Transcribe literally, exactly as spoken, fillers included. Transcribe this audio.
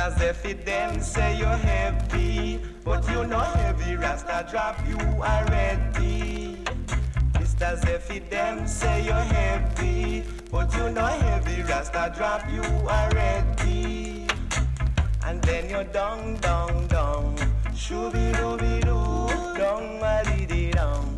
Mister Zephy them say you're heavy, but you know heavy Rasta drop you already. Mister Zephy them say you're heavy, but you know heavy Rasta drop you already. And then you're down, down, down, shooby dooby doo, down, a dee dee down.